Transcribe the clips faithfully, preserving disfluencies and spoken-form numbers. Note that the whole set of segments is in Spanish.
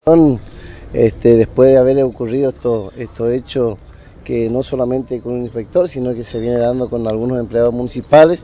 Este, después de haber ocurrido estos esto hechos que no solamente con un inspector, sino que se viene dando con algunos empleados municipales,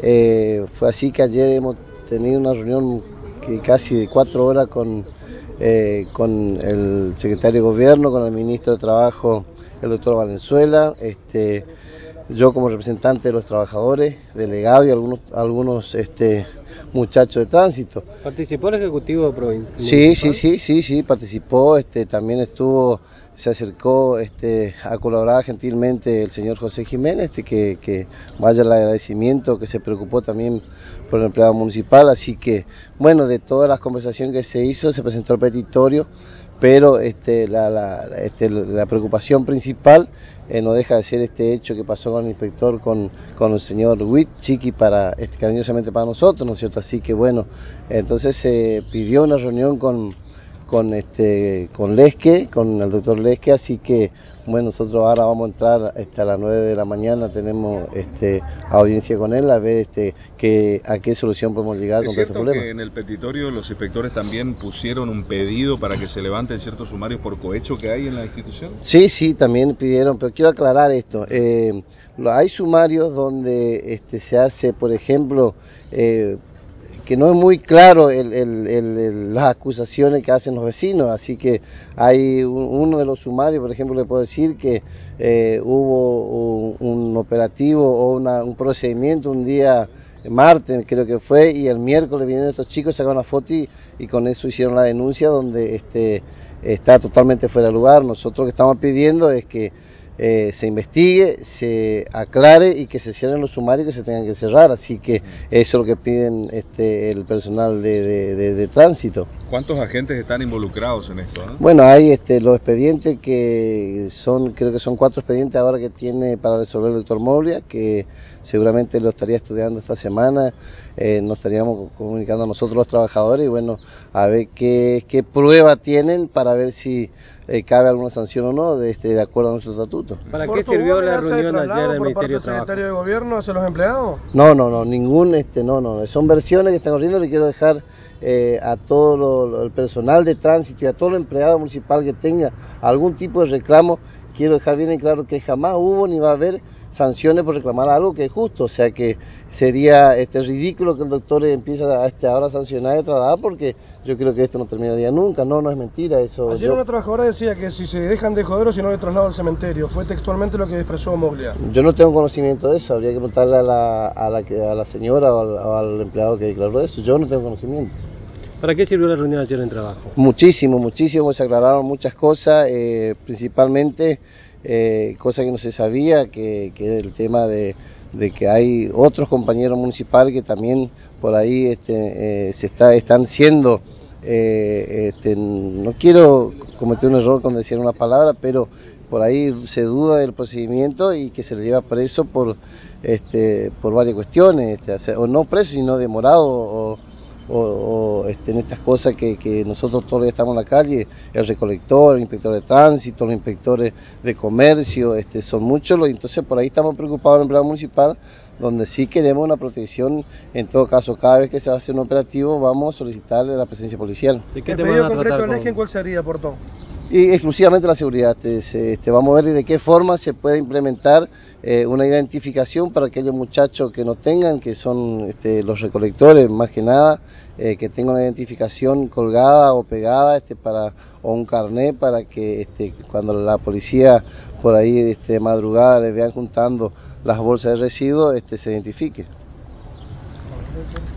eh, fue así que ayer hemos tenido una reunión que casi de cuatro horas con, eh, con el secretario de Gobierno, con el ministro de Trabajo, el doctor Valenzuela, este, yo como representante de los trabajadores, delegado y algunos, algunos este, muchachos de tránsito. ¿Participó el Ejecutivo Provincial? Sí, sí, sí, sí, sí, participó, este, también estuvo, se acercó este, a colaborar gentilmente el señor José Jiménez, este, que, que vaya el agradecimiento, que se preocupó también por el empleado municipal, así que, bueno, de todas las conversaciones que se hizo, se presentó el petitorio, pero este, la, la, este, la preocupación principal eh, no deja de ser este hecho que pasó con el inspector, con, con el señor Witt, Chiqui, para, este, cariñosamente para nosotros, ¿no es cierto? Así que bueno, entonces se eh, pidió una reunión con, con, este, con Lesque, con el doctor Lesque, así que bueno, nosotros ahora vamos a entrar este, a las nueve de la mañana, tenemos este, audiencia con él, a ver este, que, a qué solución podemos llegar con este problema. ¿Es cierto que en el petitorio los inspectores también pusieron un pedido para que se levanten ciertos sumarios por cohecho que hay en la institución? Sí, sí, también pidieron, pero quiero aclarar esto, eh, hay sumarios donde este, se hace, por ejemplo, eh, que no es muy claro el, el, el, el, las acusaciones que hacen los vecinos, así que hay un, uno de los sumarios, por ejemplo, le puedo decir que eh, hubo un, un operativo o una, un procedimiento un día martes, creo que fue, y el miércoles vinieron estos chicos, sacaron una foto y, y con eso hicieron la denuncia donde este, está totalmente fuera de lugar. Nosotros lo que estamos pidiendo es que Eh, se investigue, se aclare y que se cierren los sumarios que se tengan que cerrar, así que eso es lo que piden este, el personal de, de, de, de tránsito. ¿Cuántos agentes están involucrados en esto? ¿eh? Bueno, hay este, los expedientes que son, creo que son cuatro expedientes ahora que tiene para resolver el doctor Moglia, que seguramente lo estaría estudiando esta semana, eh, nos estaríamos comunicando a nosotros los trabajadores y bueno, a ver qué, qué prueba tienen para ver si eh, cabe alguna sanción o no, de, este, de acuerdo a nuestro estatuto. ¿Para qué sirvió la reunión ayer del Ministerio de Trabajo? ¿Secretario de Gobierno hacia los empleados? No, no, no, ningún, este, no, no, son versiones que están corriendo, le quiero dejar eh, a todo lo, lo, el personal de tránsito y a todo el empleado municipal que tenga algún tipo de reclamo, quiero dejar bien en claro que jamás hubo ni va a haber sanciones por reclamar algo que es justo, o sea que sería este ridículo que el doctor empiece a este, ahora a sancionar y trasladar porque yo creo que esto no terminaría nunca, no, no es mentira eso. Ayer yo... una trabajadora decía que si se dejan de joder o si no le traslado al cementerio, fue textualmente lo que expresó Moglia. Yo no tengo conocimiento de eso, habría que preguntarle a la, a la, a la señora o al, o al empleado que declaró eso, yo no tengo conocimiento. ¿Para qué sirvió la reunión ayer en trabajo? Muchísimo, muchísimo, se aclararon muchas cosas, eh, principalmente eh, cosas que no se sabía, que, que es el tema de, de que hay otros compañeros municipales que también por ahí este, eh, se está, están siendo, eh, este, no quiero cometer un error con decir una palabra, pero por ahí se duda del procedimiento y que se le lleva preso por, este, por varias cuestiones, este, o no preso sino demorado o o, o este, en estas cosas que, que nosotros todos los días estamos en la calle, el recolector, el inspector de tránsito, los inspectores de comercio, este, son muchos, los, entonces por ahí estamos preocupados en el empleado municipal, donde sí queremos una protección, en todo caso, cada vez que se hace un operativo vamos a solicitarle la presencia policial. ¿De qué te van a tratar con... ¿Cuál sería, Portón? Y exclusivamente la seguridad, este, este, vamos a ver de qué forma se puede implementar eh, una identificación para aquellos muchachos que no tengan, que son este, los recolectores más que nada, eh, que tengan una identificación colgada o pegada este, para, o un carnet para que este, cuando la policía por ahí este, de madrugada les vean juntando las bolsas de residuos, este, se identifique.